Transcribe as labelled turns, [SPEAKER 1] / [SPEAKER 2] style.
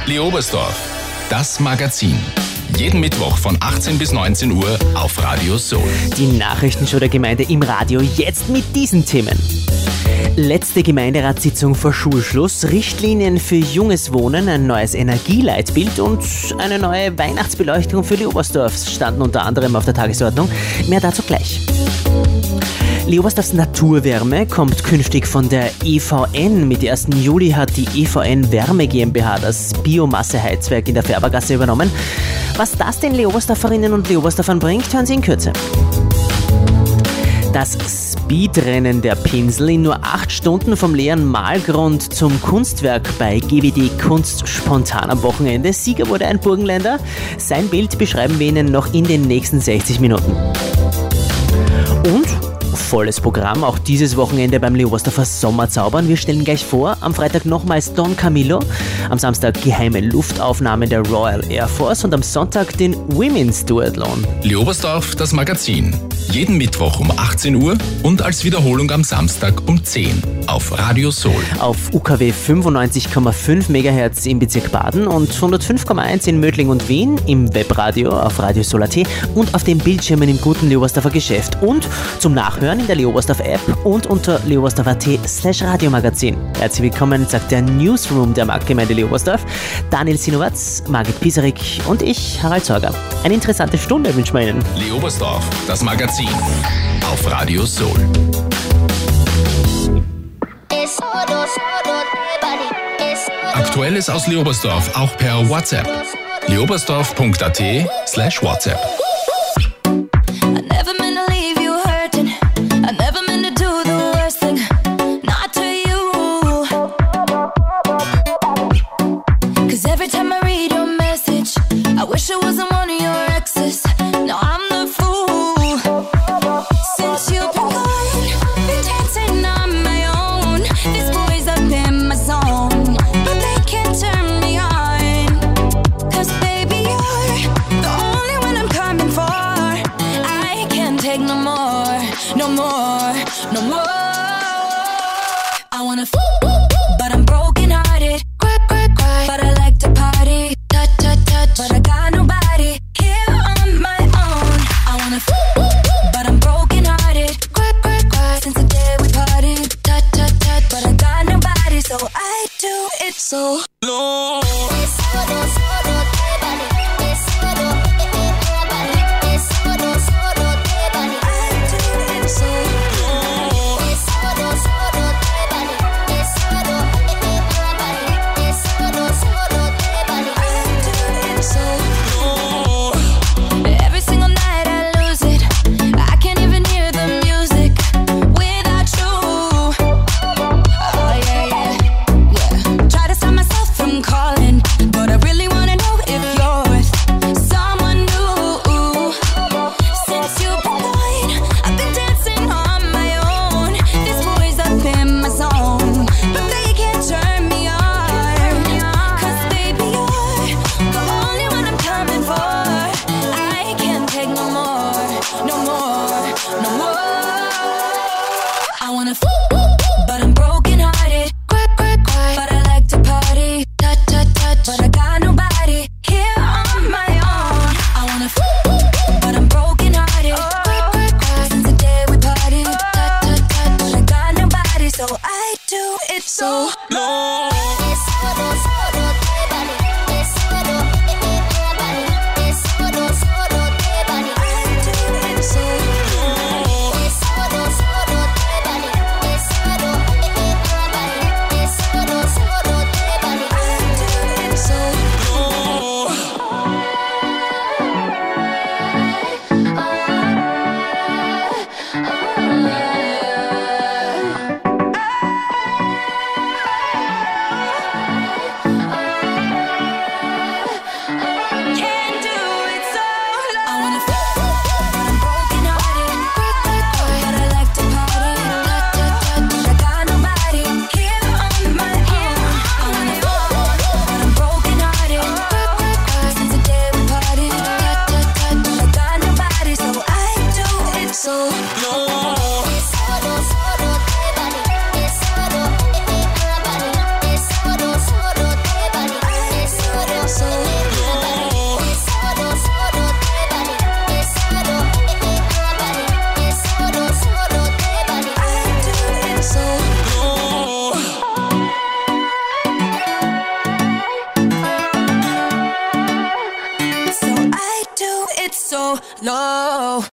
[SPEAKER 1] Leo Oberstdorf, das Magazin. Jeden Mittwoch von 18 bis 19 Uhr auf Radio Soul.
[SPEAKER 2] Die Nachrichtenshow der Gemeinde im Radio, jetzt mit diesen Themen. Letzte Gemeinderatssitzung vor Schulschluss, Richtlinien für junges Wohnen, ein neues Energieleitbild und eine neue Weihnachtsbeleuchtung für Leo Oberstdorf standen unter anderem auf der Tagesordnung. Mehr dazu gleich. Leo Oberstdorfs Naturwärme kommt künftig von der EVN. Mit 1. Juli hat die EVN Wärme GmbH das Biomasseheizwerk in der Färbergasse übernommen. Was das den Leo Oberstdorferinnen und Leo Oberstdorfern bringt, hören Sie in Kürze. Das Speedrennen der Pinsel in nur 8 Stunden vom leeren Malgrund zum Kunstwerk bei GWD Kunst spontan am Wochenende. Sieger wurde ein Burgenländer. Sein Bild beschreiben wir Ihnen noch in den nächsten 60 Minuten. Und volles Programm, auch dieses Wochenende beim Leo Oberstdorfer Sommerzaubern. Wir stellen gleich vor, am Freitag nochmals Don Camillo, am Samstag geheime Luftaufnahmen der Royal Air Force und am Sonntag den Women's Duathlon.
[SPEAKER 1] Leo Oberstdorf, das Magazin. Jeden Mittwoch um 18 Uhr und als Wiederholung am Samstag um 10 auf Radio Soul.
[SPEAKER 2] Auf UKW 95,5 MHz im Bezirk Baden und 105,1 in Mödling und Wien, im Webradio auf Radio Soul.at und auf den Bildschirmen im guten Leo Oberstdorfer Geschäft und zum Nachhören in der Leo Oberstdorf App und unter leoberstdorf.at/Radiomagazin. Herzlich willkommen, sagt der Newsroom der Marktgemeinde Leo Oberstdorf. Daniel Sinowatz, Margit Pisarik und ich, Harald Sorger. Eine interessante Stunde wünschen wir Ihnen.
[SPEAKER 1] Leo Oberstdorf, das Magazin auf Radio Soul. Aktuelles aus Leo Oberstdorf auch per WhatsApp. leoberstdorf.at/WhatsApp.
[SPEAKER 3] Calling no, no.